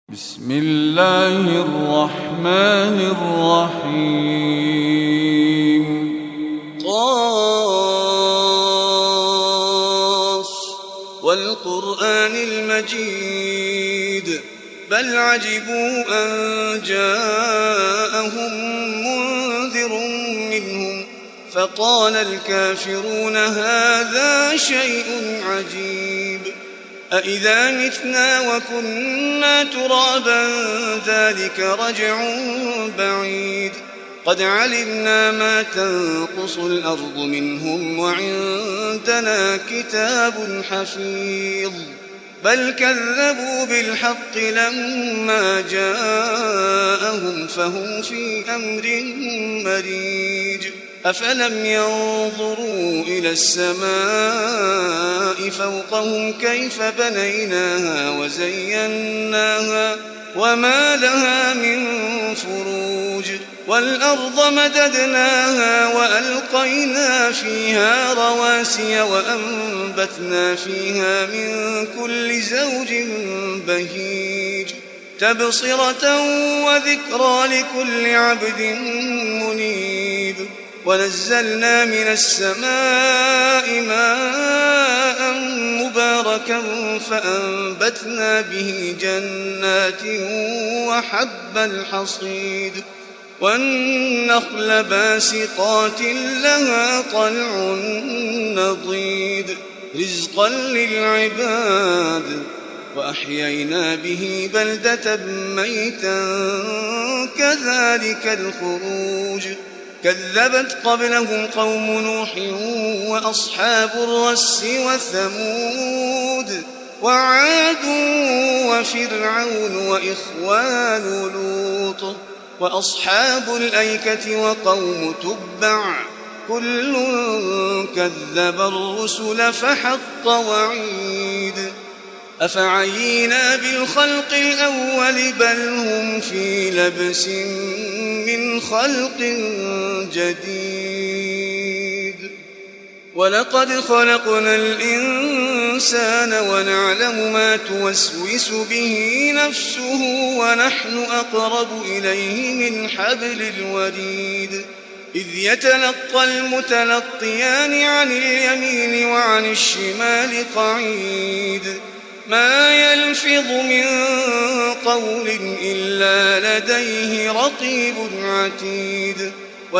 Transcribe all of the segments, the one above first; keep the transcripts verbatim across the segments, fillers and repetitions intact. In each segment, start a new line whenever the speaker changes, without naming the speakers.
بسم الله الرحمن الرحيم.
قاف والقرآن المجيد بل عجبوا أن جاءهم منذر منهم فقال الكافرون هذا شيء عجيب أإذا متنا وكنا ترابا ذلك رجع بعيد قد علمنا ما تنقص الأرض منهم وعندنا كتاب حفيظ بل كذبوا بالحق لما جاءهم فهم في أمر مريج أفلم ينظروا إلى السماء فوقهم كيف بنيناها وزيناها وما لها من فروج والأرض مددناها وألقينا فيها رواسي وأنبتنا فيها من كل زوج بهيج تبصرة وذكرى لكل عبد منيب ونزلنا من السماء ماء مباركا فأنبتنا به جنات وحب الحصيد والنخل باسقات لها طلع نضيد رزقا للعباد وأحيينا به بلدة ميتا كذلك الخروج كذبت قبلهم قوم نوح وأصحاب الرس وثمود وعاد وفرعون وإخوان لوط وأصحاب الأيكة وقوم تبع كل كذب الرسل فحق وعيد أفعينا بالخلق الأول بل هم في لبس من خلق جديد ولقد خلقنا الإنسان ونعلم ما توسوس به نفسه ونحن أقرب إليه من حبل الوريد إذ يتلقى المتلقيان عن اليمين وعن الشمال قعيد ما يلفظ من قول إلا لديه رقيب عتيد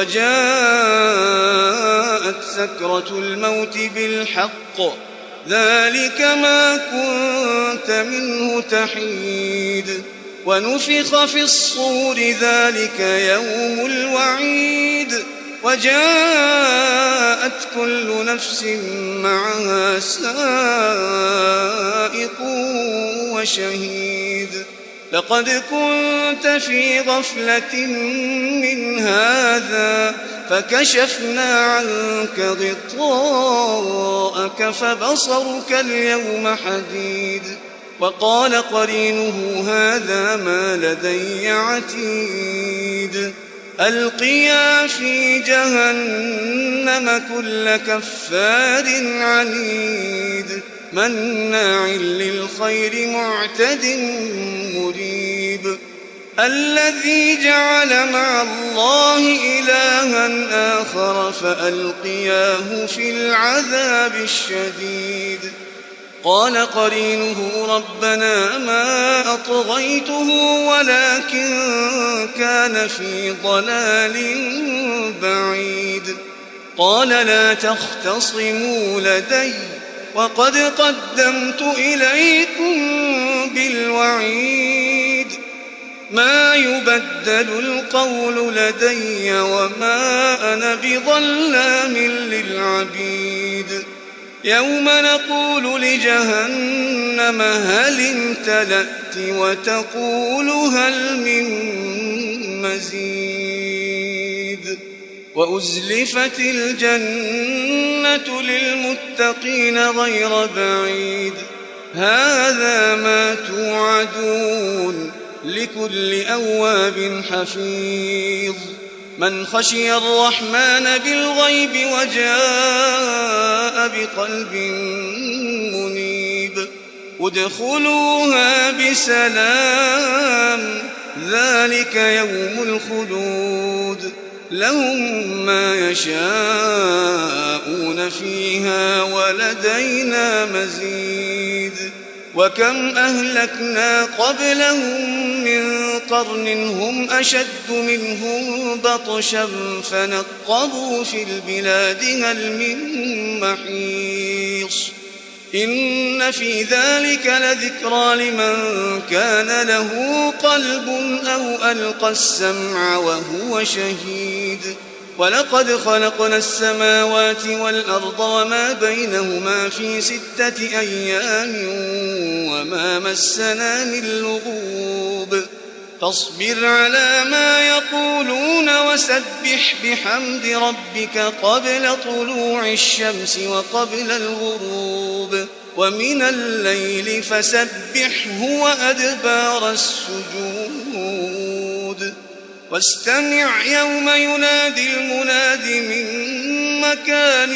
وجاءت سكرة الموت بالحق ذلك ما كنت منه تحيد ونفخ في الصور ذلك يوم الوعيد وجاءت كل نفس معها سائق وشهيد لقد كنت في غفلة من هذا فكشفنا عنك غطاءك فبصرك اليوم حديد وقال قرينه هذا ما لدي عتيد ألقيا في جهنم كل كفار عنيد مناع للخير معتد مريب الذي جعل مع الله إلها آخر فألقياه في العذاب الشديد قال قرينه ربنا ما أطغيته ولكن كان في ضلال بعيد قال لا تختصموا لدي وقد قدمت إليكم بالوعيد ما يبدل القول لدي وما أنا بظلام للعبيد يوم نقول لجهنم هل امتلأت وتقول هل من مزيد وأزلفت الجنة للمتقين غير بعيد هذا ما توعدون لكل أواب حفيظ من خشي الرحمن بالغيب وجاء بقلب منيب ادخلوها بسلام ذلك يوم الخلود لهم ما يشاءون فيها ولدينا مزيد وكم أهلكنا قبلهم من قرن هم أشد منهم بطشا فنقبوا في البلاد هل من محيص إن في ذلك لذكرى لمن كان له قلب أو ألقى السمع وهو شهيد ولقد خلقنا السماوات والأرض وما بينهما في ستة أيام وما مسنا من لغوب فاصبر على ما يقولون وسبح بحمد ربك قبل طلوع الشمس وقبل الغروب ومن الليل فسبحه وأدبار السجود واستمع يوم ينادي المناد من مكان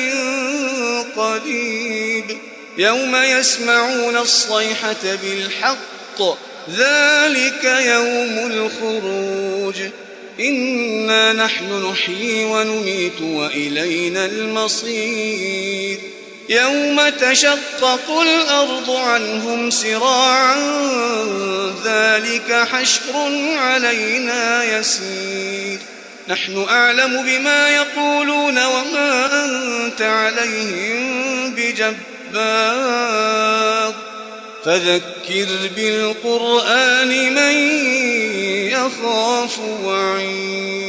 قريب يوم يسمعون الصيحة بالحق ذلك يوم الخروج إنا نحن نحيي ونميت وإلينا المصير يوم تشقق الأرض عنهم سراعا ذلك حشر علينا يسير نحن أعلم بما يقولون وما أنت عليهم بجبار فذكر بالقرآن من يخاف وعيد